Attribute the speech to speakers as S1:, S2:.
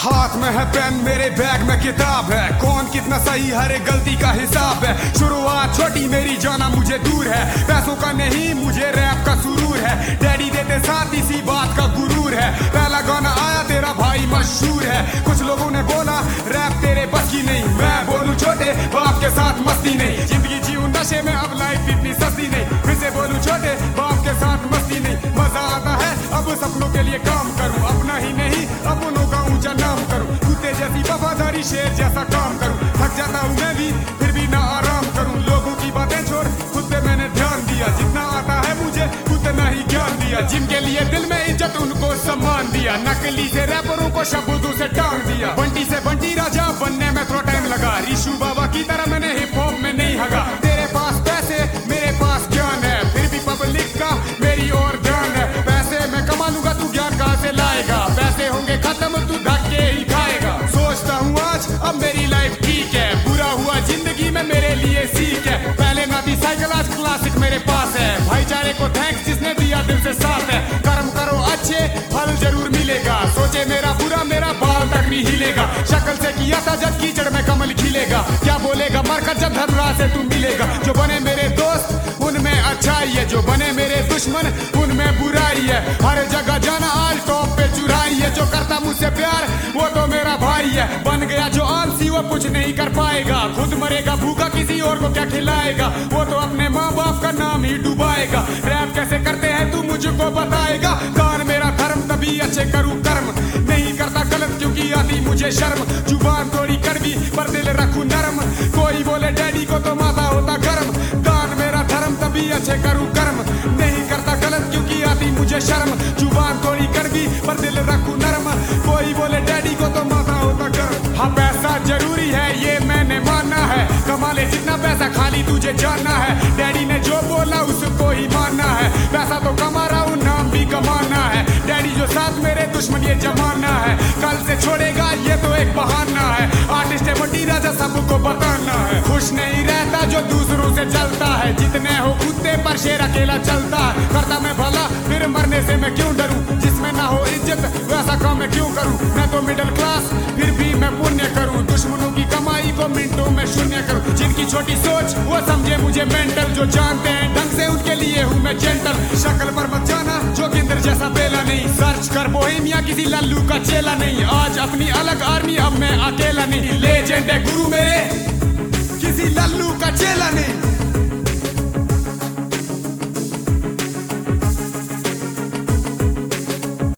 S1: हाथ में है पेन, मेरे बैग में किताब है। कौन कितना सही, हर एक गलती का हिसाब है। शुरुआत छोटी मेरी, जाना मुझे दूर है। पैसों का नहीं, मुझे रैप का सुरूर है। डैडी देते साथ, इसी बात का गुरूर है। पहला गाना आया, तेरा भाई मशहूर है। कुछ लोगों ने बोला रैप तेरे बस की नहीं। मैं बोलूं छोटे, बाप के साथ मस्ती नहीं। जिंदगी जीऊं नशे में, अब लाइफ इतनी सस्ती नहीं। फिर से बोलूं छोटे, बाप के साथ मस्ती नहीं। मजा आता है अब सपनों के लिए काम करूं। अपना ही नहीं, अपनों का ऊंचा नाम करूं। कुत्ते जैसी वफादारी, शेर जैसा काम करूं। थक जाता हूं मैं भी, फिर भी ना आराम करूं। लोगों की बातें छोड़, खुद पे मैंने ध्यान दिया। जितना आता है मुझे, उतना ही ज्ञान दिया। जिनके लिए दिल में इज्जत, उनको सम्मान दिया। नकली से रैपरों को शब्दों से टांग दिया। बंटी से बंटी राजा बनने में थोड़ा टाइम लगा। ऋषु बाबा की तरह मैंने हिप हॉप में नहीं हगा। तेरे पास पैसे, मेरे पास ज्ञान है। फिर भी पब्लिक का मेरी और ध्यान है। पैसे मैं कमा लूंगा, तू ज्ञान कहाँ से लाएगा? पैसे होंगे खत्म, तू धक्के ही खाएगा। सोचता हूँ आज अब मेरी लाइफ ठीक है। बुरा हुआ जिंदगी में मेरे लिए सीख है। पहले ना थी साइकिल, आज क्लासिक मेरे पास है। भाईचारे को थैंक्स जिसने दिया दिल से साथ है। कर्म करो अच्छे, फल जरूर मिलेगा। सोचे मेरा बुरा, मेरा बाल तक भी हिलेगा। शक्ल से किया था जब कीचड़ में कमल खिलेगा। क्या बोलेगा मरकर जब धर्मराज से तू मिलेगा। जो बने मेरे दोस्त, उनमें अच्छाई है। जो बने मेरे दुश्मन, उनमें बुराई है। हर जगह जाना आज टॉप पे चुराई है। जो करता मुझसे प्यार, वो तो मेरा भाई है। बन गया जो आलसी, वो कुछ नहीं कर पाएगा। खुद मरेगा भूखा, किसी और को क्या खिलाएगा? वो तो अपने माँ बाप का नाम ही डुबाएगा। रैप कैसे करते हैं तू मुझको बताएगा। दान मेरा धर्म, तभी अच्छे करूँ कर्म। नहीं करता गलत क्योंकि आती मुझे शर्म। जुबान थोड़ी कड़वी पर दिल रखूं नरम। कोई बोले डैडी को तो माथा होता गर्म। दान मेरा धर्म, तभी अच्छे करूँ कर्म। नहीं करता गलत क्योंकि आती मुझे शर्म। जुबान थोड़ी कड़वी पर दिल रखूं नरम। कोई बोले डैडी को तो माथा होता गर्म। हाँ पैसा जरूरी है, ये मैंने माना है। कमा ले जितना पैसा, खाली तुझे जानना है। डैडी ने जो बोला उसको ही मानना है। पैसा तो कमा रहा हूँ, नाम भी कमाना है। डैडी जो साथ, मेरे दुश्मन ये जमाना है। कल से छोड़ेगा ये तो एक बहाना है। आर्टिस्ट है बंटी राजा, सबको बताना है। खुश नहीं रहता जो दूसरों से चलता है। जितने हो कुत्ते पर शेर अकेला चलता है। करता मैं भला, फिर मरने से मैं क्यों डरूं? जिसमें ना हो इज्जत, वैसा काम मैं क्यों करूं? मैं तो मिडिल क्लास, फिर भी मैं पुण्य करूं। दुश्मनों की कमाई को मिनटों में शून्य करूं। जिनकी छोटी सोच, वो समझे मुझे मेंटल। जो जानते हैं ढंग से, उनके लिए हूँ मैं जेंटल। शक्ल पर मत जाना, जो किंदर जैसा बेला नहीं। सर्च कर बोहेमिया, किसी लल्लू का चेला नहीं। आज अपनी अलग आर्मी, अब मैं अकेला नहीं। लेजेंड है गुरु मेरे, किसी लल्लू का चेला नहीं।